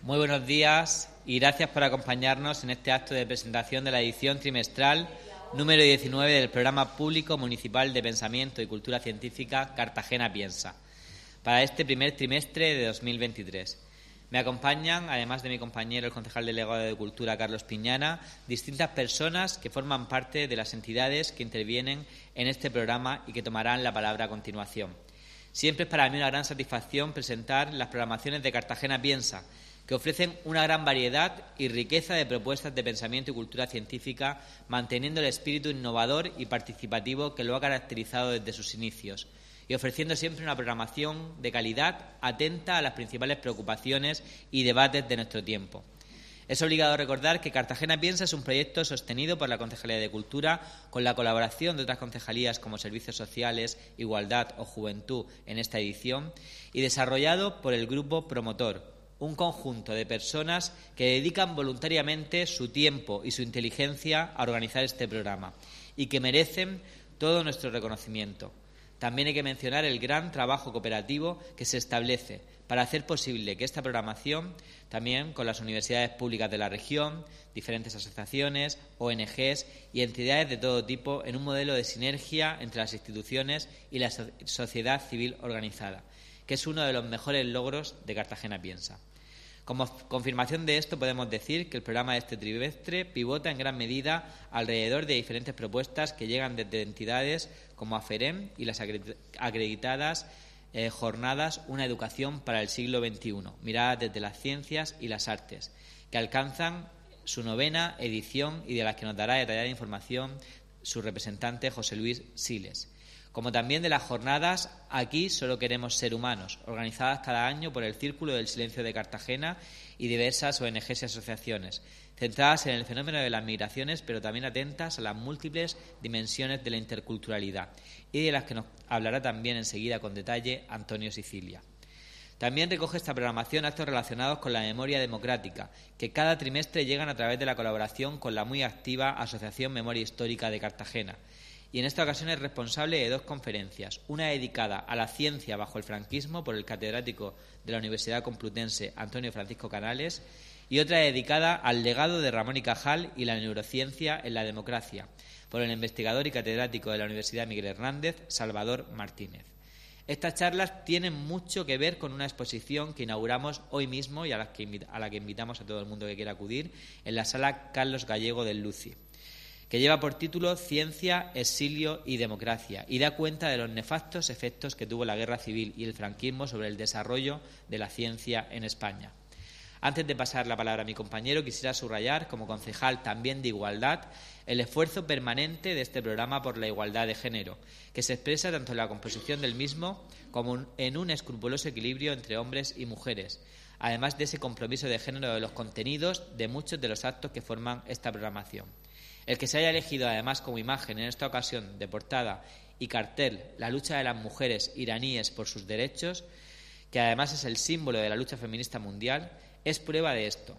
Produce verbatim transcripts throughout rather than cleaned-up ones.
Muy buenos días y gracias por acompañarnos en este acto de presentación de la edición trimestral número diecinueve del Programa Público Municipal de Pensamiento y Cultura Científica Cartagena Piensa, para este primer trimestre de dos mil veintitrés. Me acompañan, además de mi compañero, el concejal delegado de Cultura, Carlos Piñana, distintas personas que forman parte de las entidades que intervienen en este programa y que tomarán la palabra a continuación. Siempre es para mí una gran satisfacción presentar las programaciones de Cartagena Piensa, que ofrecen una gran variedad y riqueza de propuestas de pensamiento y cultura científica, manteniendo el espíritu innovador y participativo que lo ha caracterizado desde sus inicios, y ofreciendo siempre una programación de calidad atenta a las principales preocupaciones y debates de nuestro tiempo. Es obligado recordar que Cartagena Piensa es un proyecto sostenido por la Concejalía de Cultura con la colaboración de otras concejalías como Servicios Sociales, Igualdad o Juventud en esta edición y desarrollado por el Grupo Promotor, un conjunto de personas que dedican voluntariamente su tiempo y su inteligencia a organizar este programa y que merecen todo nuestro reconocimiento. También hay que mencionar el gran trabajo cooperativo que se establece para hacer posible que esta programación, también con las universidades públicas de la región, diferentes asociaciones, O N Ges y entidades de todo tipo, en un modelo de sinergia entre las instituciones y la sociedad civil organizada, que es uno de los mejores logros de Cartagena Piensa. Como confirmación de esto, podemos decir que el programa de este trimestre pivota en gran medida alrededor de diferentes propuestas que llegan desde entidades como AFEREM y las acreditadas eh, jornadas Una educación para el siglo veintiuno, miradas desde las ciencias y las artes, que alcanzan su novena edición y de las que nos dará detallada información su representante José Luis Siles. Como también de las jornadas Aquí solo queremos ser humanos, organizadas cada año por el Círculo del Silencio de Cartagena y diversas O N Ges y asociaciones, centradas en el fenómeno de las migraciones, pero también atentas a las múltiples dimensiones de la interculturalidad, y de las que nos hablará también enseguida con detalle Antonio Sicilia. También recoge esta programación actos relacionados con la memoria democrática, que cada trimestre llegan a través de la colaboración con la muy activa Asociación Memoria Histórica de Cartagena, y en esta ocasión es responsable de dos conferencias, una dedicada a la ciencia bajo el franquismo por el catedrático de la Universidad Complutense Antonio Francisco Canales y otra dedicada al legado de Ramón y Cajal y la neurociencia en la democracia por el investigador y catedrático de la Universidad Miguel Hernández, Salvador Martínez. Estas charlas tienen mucho que ver con una exposición que inauguramos hoy mismo y a la que, a la que invitamos a todo el mundo que quiera acudir en la sala Carlos Gallego del Luci, que lleva por título Ciencia, Exilio y Democracia, y da cuenta de los nefastos efectos que tuvo la guerra civil y el franquismo sobre el desarrollo de la ciencia en España. Antes de pasar la palabra a mi compañero, quisiera subrayar, como concejal también de Igualdad, el esfuerzo permanente de este programa por la igualdad de género, que se expresa tanto en la composición del mismo como en un escrupuloso equilibrio entre hombres y mujeres, además de ese compromiso de género de los contenidos de muchos de los actos que forman esta programación. El que se haya elegido además como imagen en esta ocasión de portada y cartel la lucha de las mujeres iraníes por sus derechos, que además es el símbolo de la lucha feminista mundial, es prueba de esto.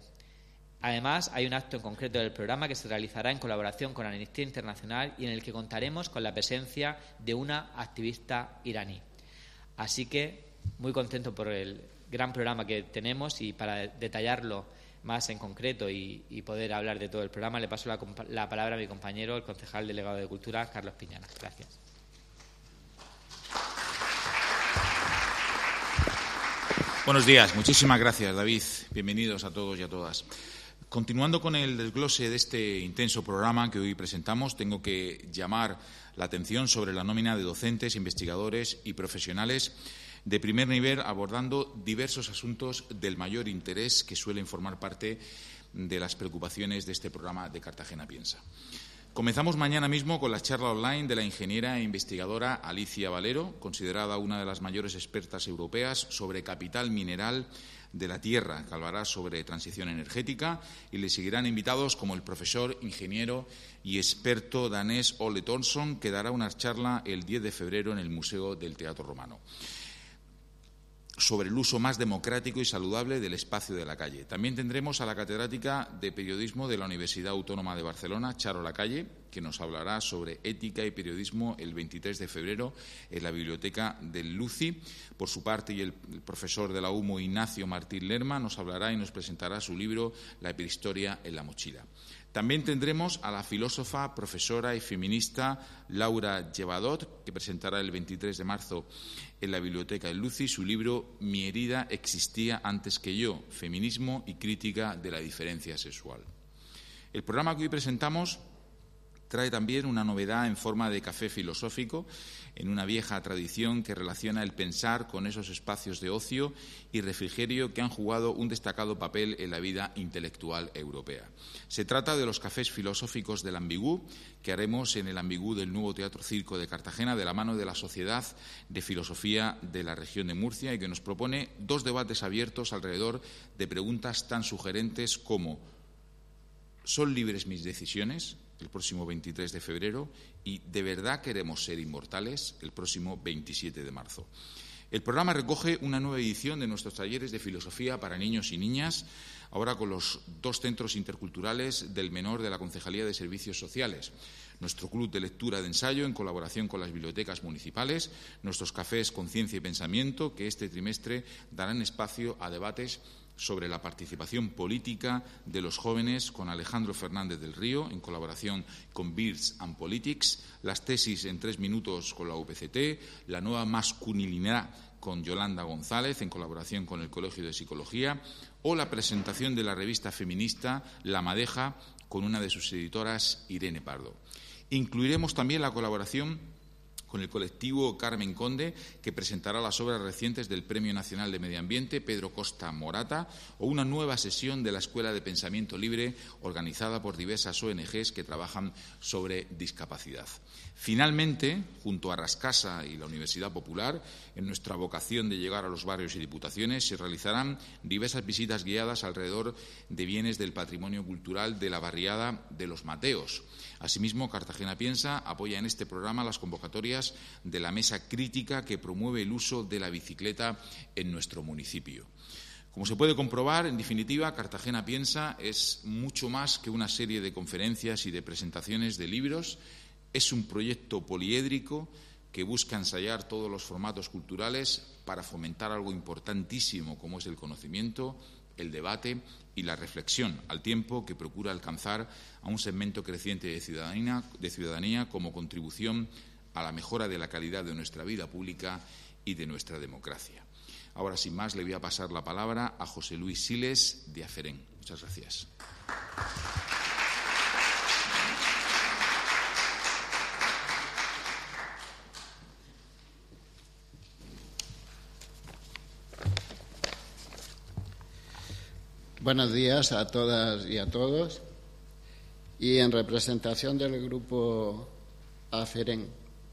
Además, hay un acto en concreto del programa que se realizará en colaboración con Amnistía Internacional y en el que contaremos con la presencia de una activista iraní. Así que muy contento por el gran programa que tenemos y para detallarlo más en concreto y, y poder hablar de todo el programa, le paso la, la palabra a mi compañero, el concejal delegado de Cultura, Carlos Piñana. Gracias. Buenos días. Muchísimas gracias, David. Bienvenidos a todos y a todas. Continuando con el desglose de este intenso programa que hoy presentamos, tengo que llamar la atención sobre la nómina de docentes, investigadores y profesionales de primer nivel, abordando diversos asuntos del mayor interés que suelen formar parte de las preocupaciones de este programa de Cartagena Piensa. Comenzamos mañana mismo con la charla online de la ingeniera e investigadora Alicia Valero, considerada una de las mayores expertas europeas sobre capital mineral de la tierra, que hablará sobre transición energética, y le seguirán invitados como el profesor, ingeniero y experto danés Ole Thorson, que dará una charla el diez de febrero en el Museo del Teatro Romano. sobre el uso más democrático y saludable del espacio de la calle. También tendremos a la catedrática de Periodismo de la Universidad Autónoma de Barcelona, Charo Lacalle, que nos hablará sobre ética y periodismo el veintitrés de febrero en la Biblioteca del Luci. Por su parte, y el, el profesor de la U M O, Ignacio Martín Lerma, nos hablará y nos presentará su libro La prehistoria en la mochila. También tendremos a la filósofa, profesora y feminista Laura Llevadot, que presentará el veintitrés de marzo en la Biblioteca del Luci su libro Mi herida existía antes que yo, feminismo y crítica de la diferencia sexual. El programa que hoy presentamos trae también una novedad en forma de café filosófico, en una vieja tradición que relaciona el pensar con esos espacios de ocio y refrigerio que han jugado un destacado papel en la vida intelectual europea. Se trata de los cafés filosóficos del Ambigú, que haremos en el Ambigú del Nuevo Teatro Circo de Cartagena, de la mano de la Sociedad de Filosofía de la región de Murcia, y que nos propone dos debates abiertos alrededor de preguntas tan sugerentes como ¿son libres mis decisiones?, el próximo veintitrés de febrero, y ¿de verdad queremos ser inmortales?, el próximo veintisiete de marzo. El programa recoge una nueva edición de nuestros talleres de filosofía para niños y niñas, ahora con los dos centros interculturales del menor de la Concejalía de Servicios Sociales, nuestro club de lectura de ensayo en colaboración con las bibliotecas municipales, nuestros cafés Conciencia y Pensamiento, que este trimestre darán espacio a debates sobre la participación política de los jóvenes con Alejandro Fernández del Río, en colaboración con Beards and Politics, las tesis en tres minutos con la U P C T, la nueva masculinidad con Yolanda González, en colaboración con el Colegio de Psicología, o la presentación de la revista feminista La Madeja, con una de sus editoras, Irene Pardo. Incluiremos también la colaboración con el colectivo Carmen Conde, que presentará las obras recientes del Premio Nacional de Medio Ambiente Pedro Costa Morata, o una nueva sesión de la Escuela de Pensamiento Libre organizada por diversas O N Ges que trabajan sobre discapacidad. Finalmente, junto a Rascasa y la Universidad Popular, en nuestra vocación de llegar a los barrios y diputaciones, se realizarán diversas visitas guiadas alrededor de bienes del patrimonio cultural de la barriada de Los Mateos. Asimismo, Cartagena Piensa apoya en este programa las convocatorias de la mesa crítica que promueve el uso de la bicicleta en nuestro municipio. Como se puede comprobar, en definitiva, Cartagena Piensa es mucho más que una serie de conferencias y de presentaciones de libros. Es un proyecto poliédrico que busca ensayar todos los formatos culturales para fomentar algo importantísimo como es el conocimiento, el debate y la reflexión, al tiempo que procura alcanzar a un segmento creciente de ciudadanía, de ciudadanía como contribución a la mejora de la calidad de nuestra vida pública y de nuestra democracia. Ahora, sin más, le voy a pasar la palabra a José Luis Siles, de Aferén. Muchas gracias. Buenos días a todas y a todos. Y en representación del grupo Aferén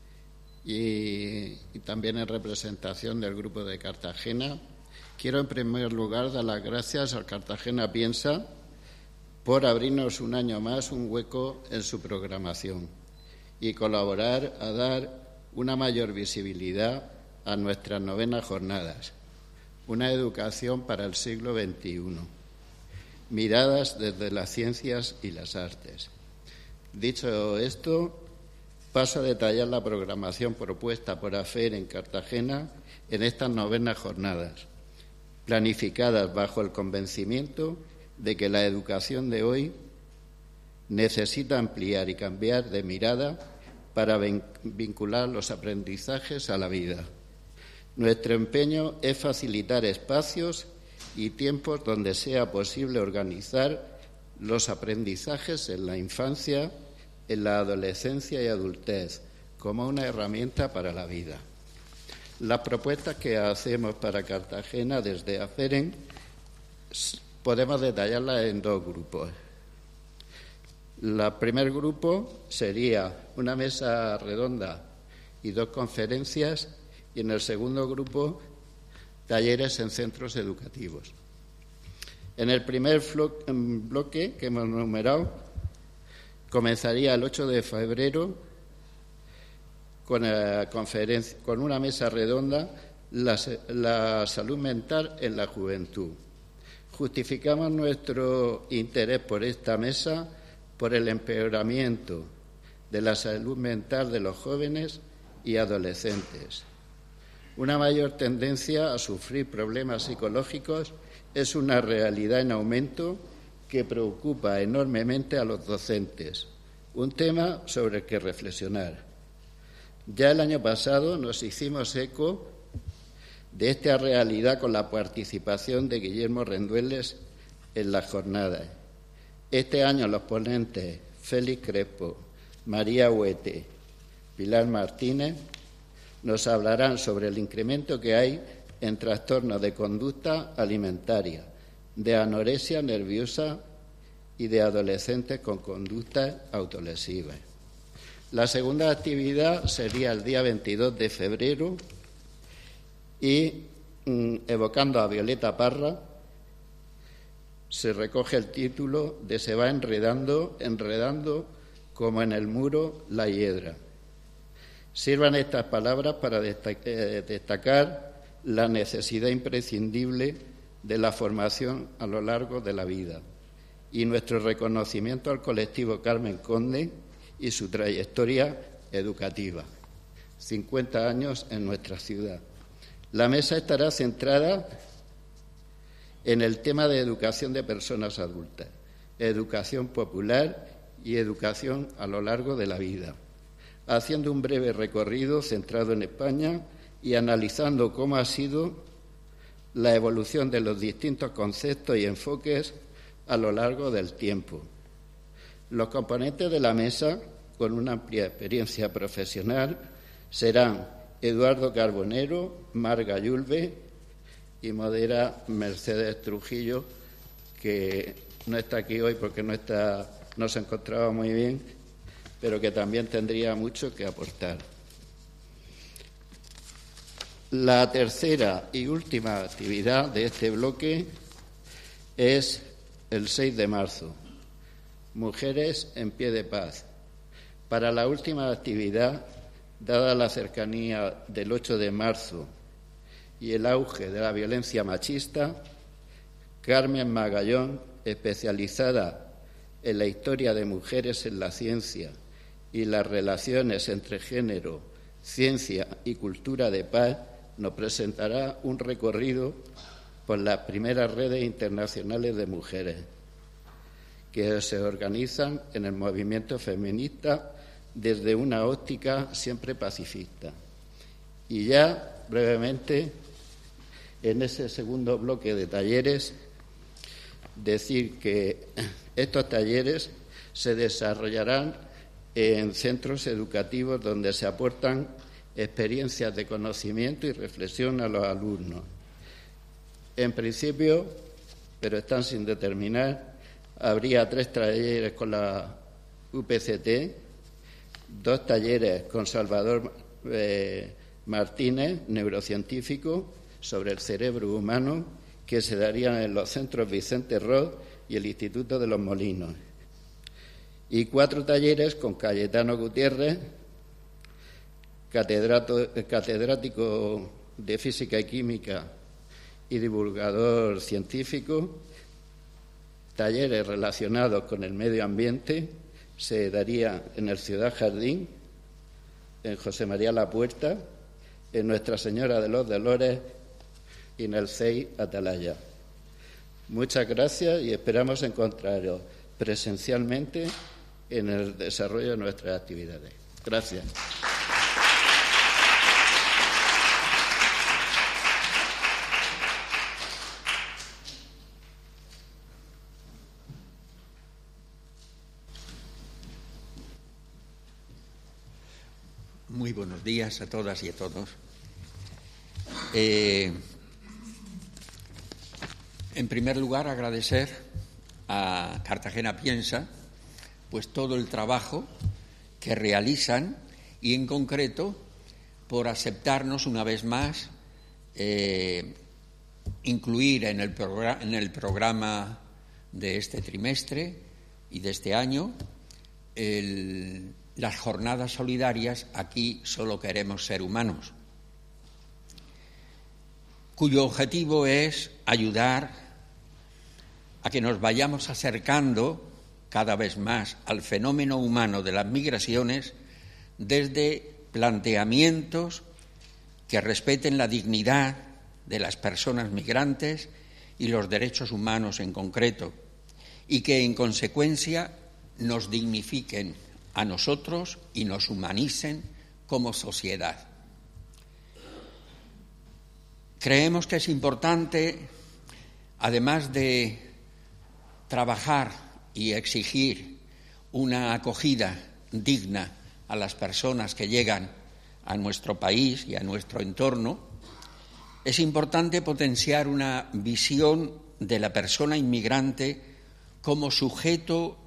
y, y también en representación del grupo de Cartagena, quiero en primer lugar dar las gracias al Cartagena Piensa por abrirnos un año más un hueco en su programación y colaborar a dar una mayor visibilidad a nuestras novenas jornadas, una educación para el siglo veintiuno. Miradas desde las ciencias y las artes. Dicho esto, paso a detallar la programación propuesta por AFER en Cartagena en estas novenas jornadas, planificadas bajo el convencimiento de que la educación de hoy necesita ampliar y cambiar de mirada para vincular los aprendizajes a la vida. Nuestro empeño es facilitar espacios y tiempos donde sea posible organizar los aprendizajes en la infancia, en la adolescencia y adultez, como una herramienta para la vida. Las propuestas que hacemos para Cartagena desde Aferén podemos detallarlas en dos grupos. El primer grupo sería una mesa redonda y dos conferencias, y en el segundo grupo talleres en centros educativos. En el primer bloque que hemos numerado, comenzaría el ocho de febrero con, eh, conferencia, con una mesa redonda la, la salud mental en la juventud. Justificamos nuestro interés por esta mesa por el empeoramiento de la salud mental de los jóvenes y adolescentes. Una mayor tendencia a sufrir problemas psicológicos es una realidad en aumento que preocupa enormemente a los docentes, un tema sobre el que reflexionar. Ya el año pasado nos hicimos eco de esta realidad con la participación de Guillermo Rendueles en las jornadas. Este año los ponentes Félix Crespo, María Huete, Pilar Martínez nos hablarán sobre el incremento que hay en trastornos de conducta alimentaria, de anorexia nerviosa y de adolescentes con conductas autolesivas. La segunda actividad sería el día veintidós de febrero y, mm, evocando a Violeta Parra, se recoge el título de Se va enredando, enredando como en el muro la hiedra. Sirvan estas palabras para destacar la necesidad imprescindible de la formación a lo largo de la vida y nuestro reconocimiento al colectivo Carmen Conde y su trayectoria educativa. cincuenta años en nuestra ciudad. La mesa estará centrada en el tema de educación de personas adultas, educación popular y educación a lo largo de la vida, haciendo un breve recorrido centrado en España y analizando cómo ha sido la evolución de los distintos conceptos y enfoques a lo largo del tiempo. Los componentes de la mesa, con una amplia experiencia profesional, serán Eduardo Carbonero, Marga Yulbe y modera Mercedes Trujillo, que no está aquí hoy porque no, está, no se encontraba muy bien, pero que también tendría mucho que aportar. La tercera y última actividad de este bloque es el seis de marzo, Mujeres en Pie de Paz. Para la última actividad, dada la cercanía del ocho de marzo y el auge de la violencia machista, Carmen Magallón, especializada en la historia de mujeres en la ciencia y las relaciones entre género, ciencia y cultura de paz, nos presentará un recorrido por las primeras redes internacionales de mujeres que se organizan en el movimiento feminista desde una óptica siempre pacifista. Y ya, brevemente, en ese segundo bloque de talleres, decir que estos talleres se desarrollarán en centros educativos donde se aportan experiencias de conocimiento y reflexión a los alumnos. En principio, pero están sin determinar, habría tres talleres con la U P C T, dos talleres con Salvador eh, Martínez, neurocientífico, sobre el cerebro humano, que se darían en los centros Vicente Roth y el Instituto de los Molinos. Y cuatro talleres con Cayetano Gutiérrez, catedrático de Física y Química y divulgador científico. Talleres relacionados con el medio ambiente se darían en el Ciudad Jardín, en José María Lapuerta, en Nuestra Señora de los Dolores y en el C E I Atalaya. Muchas gracias y esperamos encontraros presencialmente en el desarrollo de nuestras actividades. Gracias. Muy buenos días a todas y a todos. Eh, en primer lugar, agradecer a Cartagena Piensa pues todo el trabajo que realizan y, en concreto, por aceptarnos una vez más eh, incluir en el, programa, en el programa de este trimestre y de este año el las jornadas solidarias. Aquí solo queremos ser humanos. cuyo objetivo es ayudar a que nos vayamos acercando cada vez más al fenómeno humano de las migraciones desde planteamientos que respeten la dignidad de las personas migrantes y los derechos humanos en concreto, y que en consecuencia nos dignifiquen a nosotros y nos humanicen como sociedad. Creemos que es importante, además de trabajar y exigir una acogida digna a las personas que llegan a nuestro país y a nuestro entorno, es importante potenciar una visión de la persona inmigrante como sujeto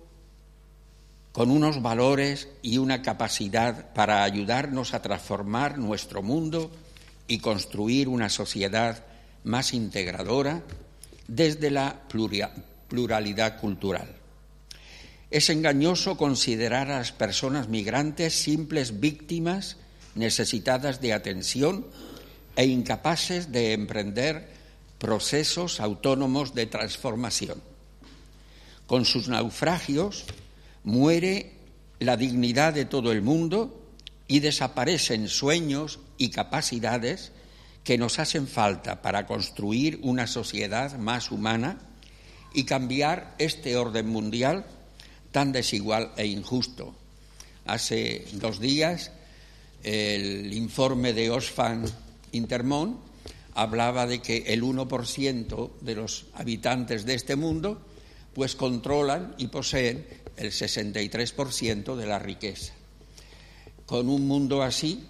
con unos valores y una capacidad para ayudarnos a transformar nuestro mundo y construir una sociedad más integradora desde la pluralidad cultural. Es engañoso considerar a las personas migrantes simples víctimas necesitadas de atención e incapaces de emprender procesos autónomos de transformación. Con sus naufragios muere la dignidad de todo el mundo y desaparecen sueños y capacidades que nos hacen falta para construir una sociedad más humana y cambiar este orden mundial tan desigual e injusto. Hace dos días el informe de Oxfam Intermón hablaba de que el uno por ciento de los habitantes de este mundo pues controlan y poseen el sesenta y tres por ciento de la riqueza. Con un mundo así,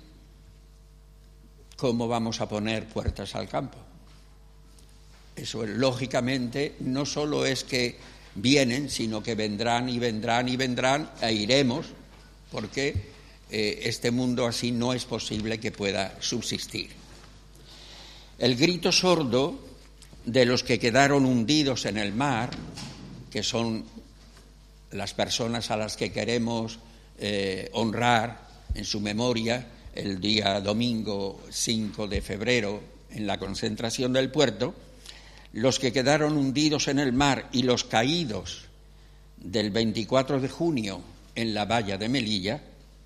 ¿cómo vamos a poner puertas al campo? Eso, lógicamente, no solo es que vienen, sino que vendrán y vendrán y vendrán e iremos, porque eh, este mundo así no es posible que pueda subsistir. El grito sordo de los que quedaron hundidos en el mar, que son las personas a las que queremos eh, honrar en su memoria el día domingo cinco de febrero en la concentración del puerto, los que quedaron hundidos en el mar y los caídos del veinticuatro de junio en la valla de Melilla,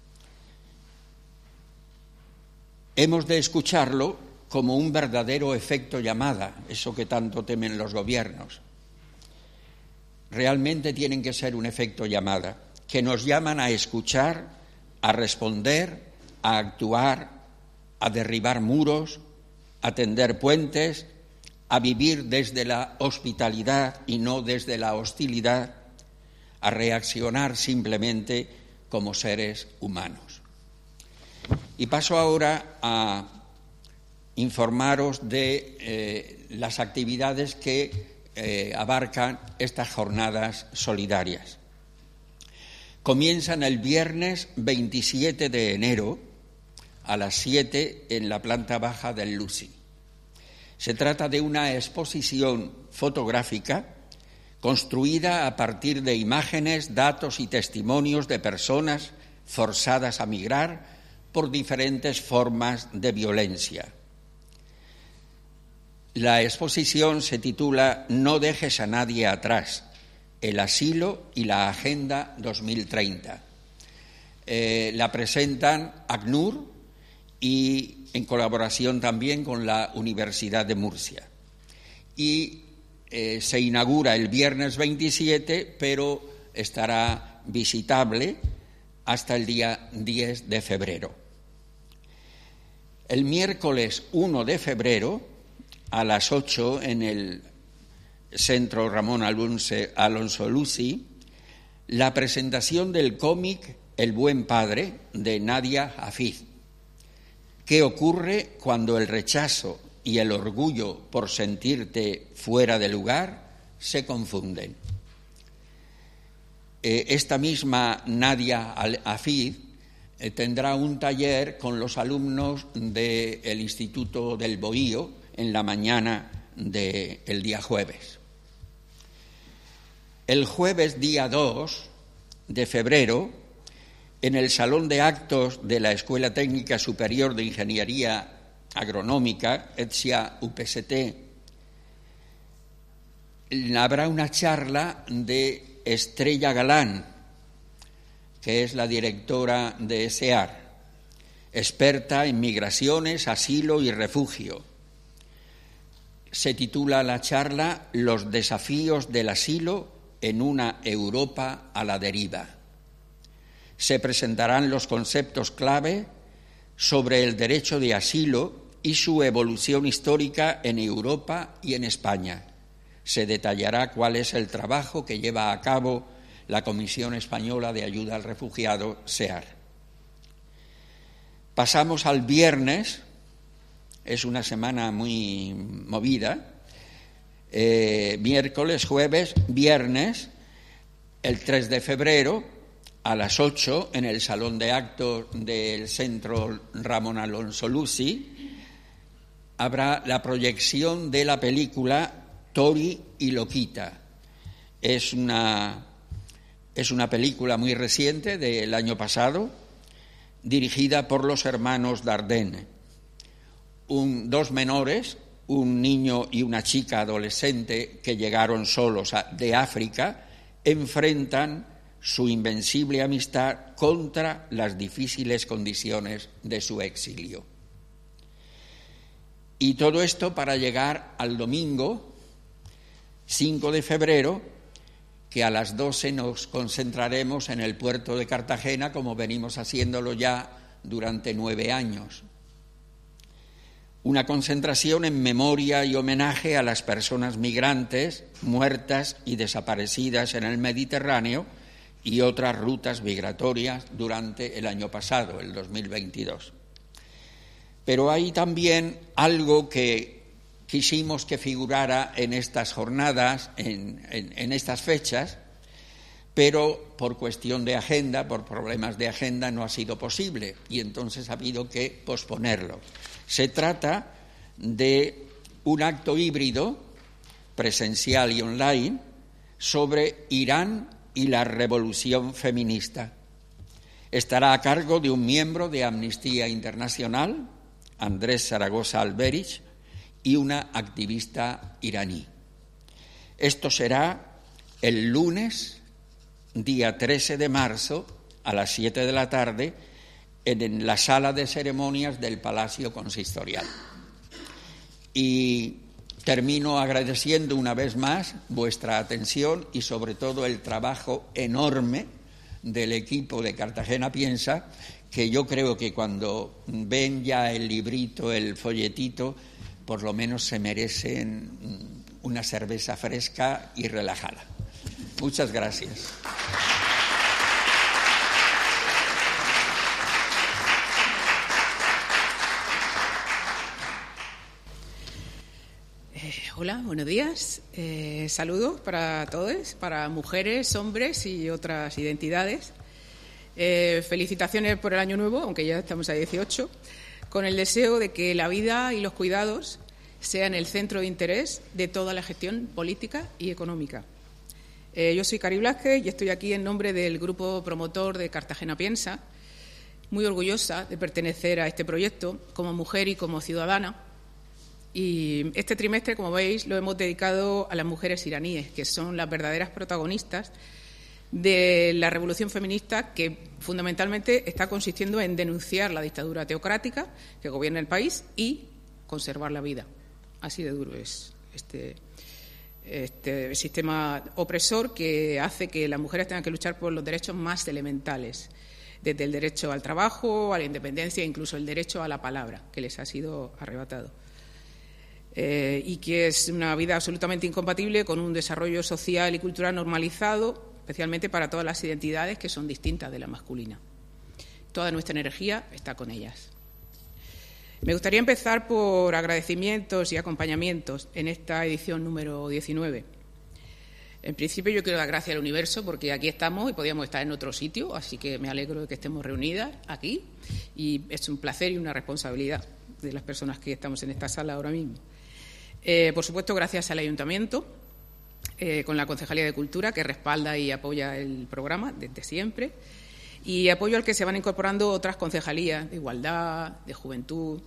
hemos de escucharlo como un verdadero efecto llamada, eso que tanto temen los gobiernos. Realmente tienen que ser un efecto llamada, que nos llaman a escuchar, a responder, a actuar, a derribar muros, a tender puentes, a vivir desde la hospitalidad y no desde la hostilidad, a reaccionar simplemente como seres humanos. Y paso ahora a informaros de eh, las actividades que eh, abarcan estas jornadas solidarias. Comienzan el viernes veintisiete de enero a las siete en la planta baja del Lucy. Se trata de una exposición fotográfica construida a partir de imágenes, datos y testimonios de personas forzadas a migrar por diferentes formas de violencia. La exposición se titula No dejes a nadie atrás, el asilo y la Agenda dos mil treinta. Eh, la presentan ACNUR y en colaboración también con la Universidad de Murcia. Y eh, se inaugura el viernes veintisiete, pero estará visitable hasta el día diez de febrero. El miércoles uno de febrero, a las ocho, en el Centro Ramón Alonso, Alonso Lucy, la presentación del cómic El buen padre, de Nadia Hafiz. ¿Qué ocurre cuando el rechazo y el orgullo por sentirte fuera de lugar se confunden? Eh, esta misma Nadia Hafiz eh, tendrá un taller con los alumnos del Instituto del Bohío en la mañana del día jueves. El jueves día dos de febrero, en el Salón de Actos de la Escuela Técnica Superior de Ingeniería agronómica, Etzia U P S T, habrá una charla de Estrella Galán, que es la directora de SEAR, experta en migraciones, asilo y refugio. Se titula la charla Los desafíos del asilo en una Europa a la deriva. Se presentarán los conceptos clave sobre el derecho de asilo y su evolución histórica en Europa y en España. Se detallará cuál es el trabajo que lleva a cabo la Comisión Española de Ayuda al Refugiado, SEAR. Pasamos al viernes, es una semana muy movida, eh, miércoles, jueves, viernes, el tres de febrero, a las ocho, en el Salón de Actos del Centro Ramón Alonso Luci, habrá la proyección de la película Tori y Loquita. Es una, es una película muy reciente del año pasado, dirigida por los hermanos Dardenne. Un, dos menores, un niño y una chica adolescente que llegaron solos a, de África, enfrentan su invencible amistad contra las difíciles condiciones de su exilio. Y todo esto para llegar al domingo cinco de febrero, que a las doce nos concentraremos en el puerto de Cartagena, como venimos haciéndolo ya durante nueve años. Una concentración en memoria y homenaje a las personas migrantes muertas y desaparecidas en el Mediterráneo y otras rutas migratorias durante el año pasado, el dos mil veintidós. Pero hay también algo que quisimos que figurara en estas jornadas, en, en, en estas fechas, pero por cuestión de agenda, por problemas de agenda, no ha sido posible y entonces ha habido que posponerlo. Se trata de un acto híbrido, presencial y online, sobre Irán y la revolución feminista. Estará a cargo de un miembro de Amnistía Internacional, Andrés Zaragoza Alberich, y una activista iraní. Esto será el lunes, día trece de marzo, a las siete de la tarde, en la sala de ceremonias del Palacio Consistorial. Y termino agradeciendo una vez más vuestra atención y sobre todo el trabajo enorme del equipo de Cartagena Piensa, que yo creo que cuando ven ya el librito, el folletito, por lo menos se merecen una cerveza fresca y relajada. Muchas gracias. Eh, hola, buenos días. Eh, saludos para todos, para mujeres, hombres y otras identidades. Eh, felicitaciones por el año nuevo, aunque ya estamos a dieciocho, con el deseo de que la vida y los cuidados sean el centro de interés de toda la gestión política y económica. Eh, yo soy Cari Blázquez y estoy aquí en nombre del grupo promotor de Cartagena Piensa, muy orgullosa de pertenecer a este proyecto como mujer y como ciudadana. Y este trimestre, como veis, lo hemos dedicado a las mujeres iraníes, que son las verdaderas protagonistas de la revolución feminista, que fundamentalmente está consistiendo en denunciar la dictadura teocrática que gobierna el país y conservar la vida. Así de duro es este, este sistema opresor que hace que las mujeres tengan que luchar por los derechos más elementales, desde el derecho al trabajo, a la independencia e incluso el derecho a la palabra, que les ha sido arrebatado. Eh, y que es una vida absolutamente incompatible con un desarrollo social y cultural normalizado, especialmente para todas las identidades que son distintas de la masculina. Toda nuestra energía está con ellas. Me gustaría empezar por agradecimientos y acompañamientos en esta edición número diecinueve. En principio, yo quiero dar gracias al universo porque aquí estamos y podíamos estar en otro sitio, así que me alegro de que estemos reunidas aquí y es un placer y una responsabilidad de las personas que estamos en esta sala ahora mismo. Eh, por supuesto, gracias al Ayuntamiento, eh, con la Concejalía de Cultura, que respalda y apoya el programa desde siempre, y apoyo al que se van incorporando otras concejalías de Igualdad, de Juventud,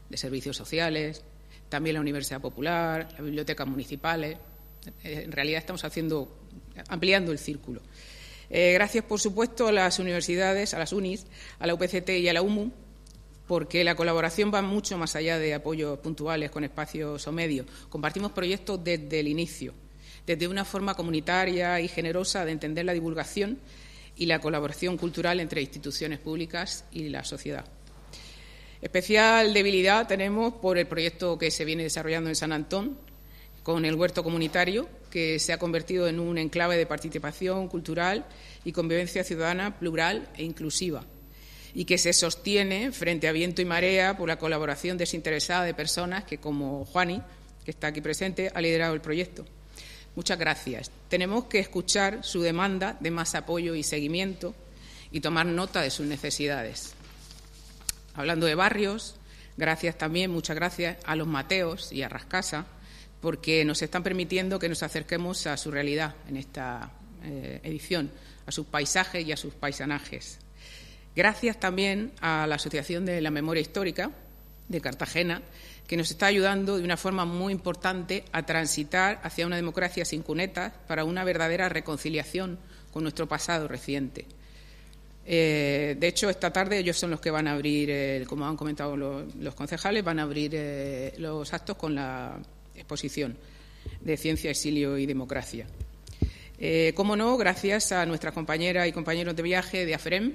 de servicios sociales, también la Universidad Popular, las bibliotecas municipales. En realidad estamos haciendo, ampliando el círculo. Eh, gracias, por supuesto, a las universidades, a las UNIs, a la U P C T y a la U M U, porque la colaboración va mucho más allá de apoyos puntuales con espacios o medios. Compartimos proyectos desde el inicio, desde una forma comunitaria y generosa de entender la divulgación y la colaboración cultural entre instituciones públicas y la sociedad. Especial debilidad tenemos por el proyecto que se viene desarrollando en San Antón, con el huerto comunitario, que se ha convertido en un enclave de participación cultural y convivencia ciudadana plural e inclusiva, y que se sostiene frente a viento y marea por la colaboración desinteresada de personas que, como Juani, que está aquí presente, ha liderado el proyecto. Muchas gracias. Tenemos que escuchar su demanda de más apoyo y seguimiento y tomar nota de sus necesidades. Hablando de barrios, gracias también, muchas gracias a los Mateos y a Rascasa, porque nos están permitiendo que nos acerquemos a su realidad en esta eh, edición, a sus paisajes y a sus paisanajes. Gracias también a la Asociación de la Memoria Histórica de Cartagena, que nos está ayudando de una forma muy importante a transitar hacia una democracia sin cunetas para una verdadera reconciliación con nuestro pasado reciente. Eh, de hecho, esta tarde ellos son los que van a abrir, eh, como han comentado los, los concejales, van a abrir eh, los actos con la exposición de Ciencia, Exilio y Democracia. Eh, Cómo no, gracias a nuestras compañeras y compañeros de viaje de AFEREM,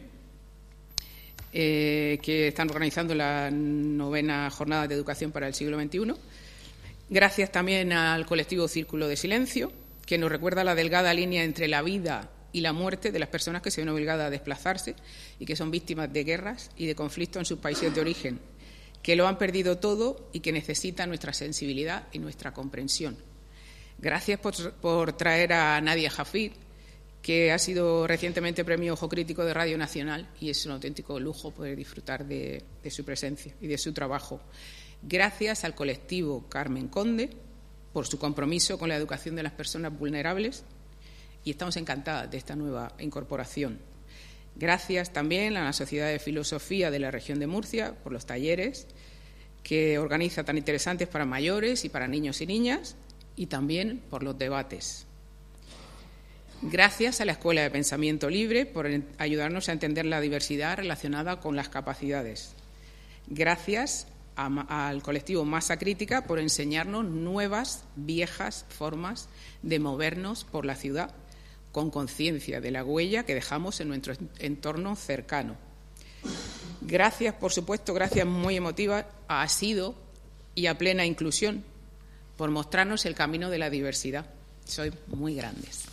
eh, que están organizando la novena jornada de educación para el siglo veintiuno. Gracias también al colectivo Círculo de Silencio, que nos recuerda la delgada línea entre la vida y la muerte de las personas que se ven obligadas a desplazarse y que son víctimas de guerras y de conflictos en sus países de origen, que lo han perdido todo y que necesitan nuestra sensibilidad y nuestra comprensión. Gracias por, por traer a Nadia Jafid, que ha sido recientemente premio Ojo Crítico de Radio Nacional, y es un auténtico lujo poder disfrutar de, de su presencia y de su trabajo. Gracias al colectivo Carmen Conde por su compromiso con la educación de las personas vulnerables, y estamos encantadas de esta nueva incorporación. Gracias también a la Sociedad de Filosofía de la Región de Murcia por los talleres que organiza tan interesantes para mayores y para niños y niñas, y también por los debates. Gracias a la Escuela de Pensamiento Libre por ayudarnos a entender la diversidad relacionada con las capacidades. Gracias a, al colectivo Masa Crítica por enseñarnos nuevas, viejas formas de movernos por la ciudad, con conciencia de la huella que dejamos en nuestro entorno cercano. Gracias, por supuesto, gracias muy emotivas a Asido y a Plena Inclusión por mostrarnos el camino de la diversidad. Sois muy grandes.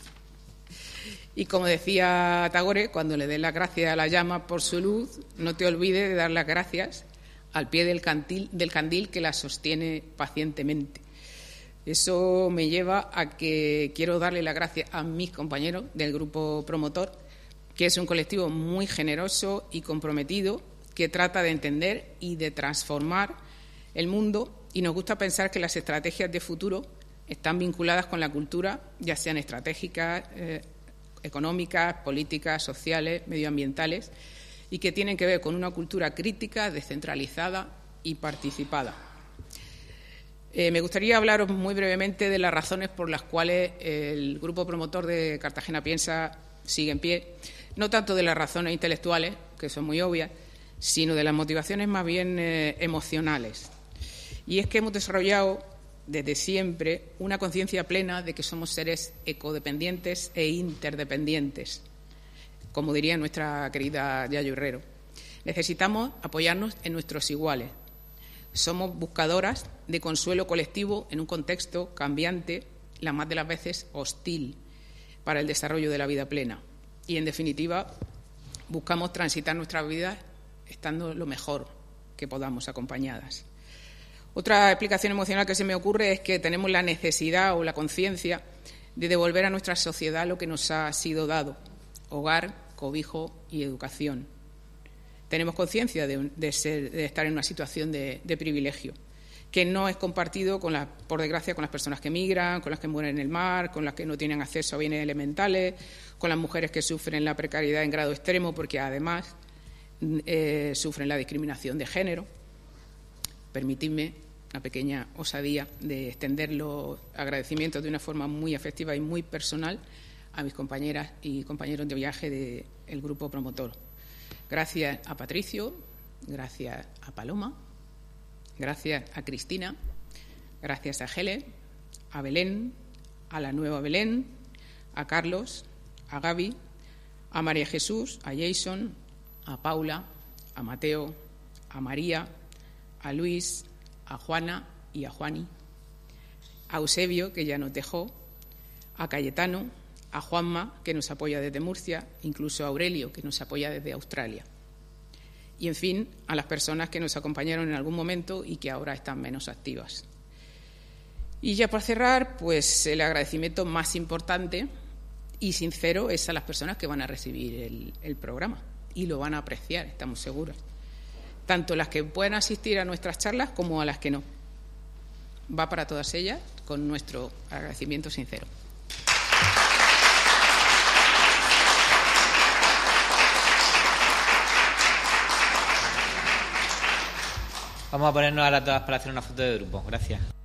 Y como decía Tagore, cuando le des las gracias a la llama por su luz, no te olvides de dar las gracias al pie del candil, del candil que la sostiene pacientemente. Eso me lleva a que quiero darle las gracias a mis compañeros del grupo promotor, que es un colectivo muy generoso y comprometido, que trata de entender y de transformar el mundo, y nos gusta pensar que las estrategias de futuro están vinculadas con la cultura, ya sean estratégicas, eh, económicas, políticas, sociales, medioambientales, y que tienen que ver con una cultura crítica, descentralizada y participada. Eh, me gustaría hablaros muy brevemente de las razones por las cuales el grupo promotor de Cartagena Piensa sigue en pie, no tanto de las razones intelectuales, que son muy obvias, sino de las motivaciones más bien eh, emocionales. Y es que hemos desarrollado desde siempre una conciencia plena de que somos seres ecodependientes e interdependientes, como diría nuestra querida Yayo Herrero. Necesitamos apoyarnos en nuestros iguales. Somos buscadoras de consuelo colectivo en un contexto cambiante, la más de las veces hostil para el desarrollo de la vida plena. Y, en definitiva, buscamos transitar nuestras vidas estando lo mejor que podamos, acompañadas. Otra explicación emocional que se me ocurre es que tenemos la necesidad o la conciencia de devolver a nuestra sociedad lo que nos ha sido dado: hogar, cobijo y educación. Tenemos conciencia de, de, de estar en una situación de, de privilegio, que no es compartido, con la, por desgracia, con las personas que migran, con las que mueren en el mar, con las que no tienen acceso a bienes elementales, con las mujeres que sufren la precariedad en grado extremo porque, además, eh, sufren la discriminación de género. permitidme una pequeña osadía de extender los agradecimientos de una forma muy afectiva y muy personal a mis compañeras y compañeros de viaje del grupo promotor. Gracias a Patricio, gracias a Paloma, gracias a Cristina, gracias a Gele, a Belén, a la nueva Belén, a Carlos, a Gaby, a María Jesús, a Jason, a Paula, a Mateo, a María, a Luis, a Juana y a Juani, a Eusebio, que ya nos dejó, a Cayetano, a Juanma, que nos apoya desde Murcia, incluso a Aurelio, que nos apoya desde Australia. Y, en fin, a las personas que nos acompañaron en algún momento y que ahora están menos activas. Y ya para cerrar, pues el agradecimiento más importante y sincero es a las personas que van a recibir el, el programa y lo van a apreciar, estamos seguros. Tanto las que puedan asistir a nuestras charlas como a las que no. Va para todas ellas con nuestro agradecimiento sincero. Vamos a ponernos ahora todas para hacer una foto de grupo. Gracias.